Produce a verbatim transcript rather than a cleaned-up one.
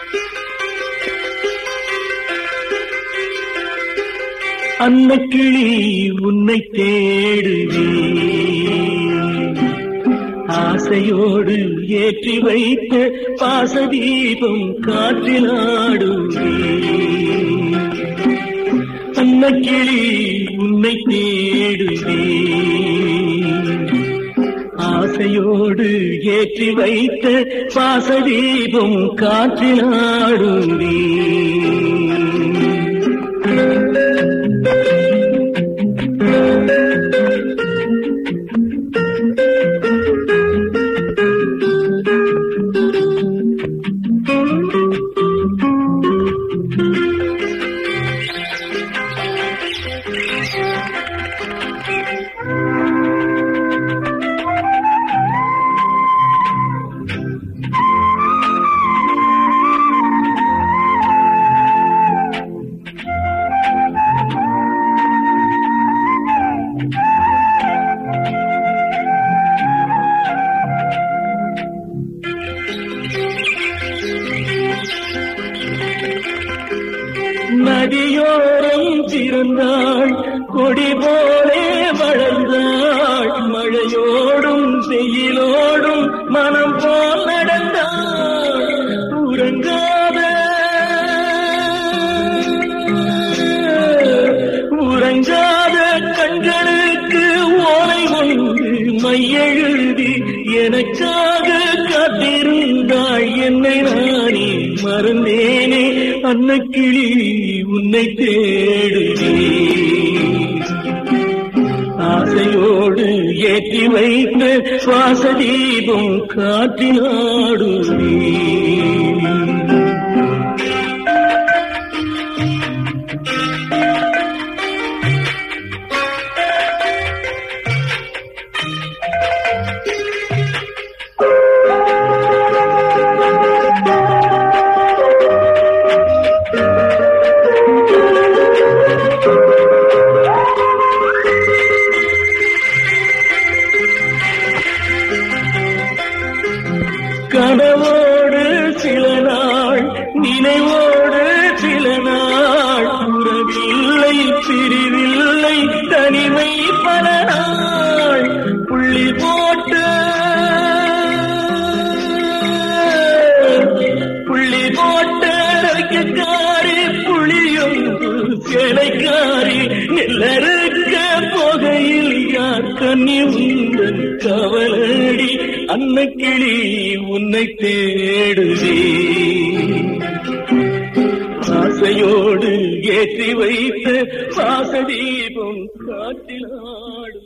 அன்னக்கிளி உன்னை தேடுவே, ஆசையோடு ஏற்றி வைத்த பாசதீபம் காற்றிலாடுவே. அன்னக்கிளி உன்னை தேடுவே, ஆசையோடு ஏற்றி வைத்த பாசதீபம் காற்றிலாடுவே. நதியோரம் பிறந்தாள், கொடி போலே வளர்ந்தாள், மழையோடும் வெயிலோடும் மனம் போல் நடந்தாள். உறங்காத உறங்காத கண்களுக்கு ஓலை ஒன்று மையெழுதி எனக்காக காத்திருந்தாள். என்னை நானே மறந்தேனே, அன்னக்கிளி உன்னை தேடுவே, ஆசையோடு ஏற்றி வைத்த சுவாசதீபம் காற்றிலாடுவே. கனவோடு சில நாள், நினைவோடு சில நாள், உறவில்லை பிரிவில்லை தனிமை பல நாள். புள்ளி போட்டு புள்ளி போட்ட ரவிக்காரி, புளியொன்று சேலைக்காரி, நெல்லறுக்க போகையில் யார் கண்ணி உந்தன் கவலடி. அன்னக்கிளி உன்னை தேடுவே, ஆசையோடு ஏற்றி வைத்த பாசதீபம் காற்றிலாடு.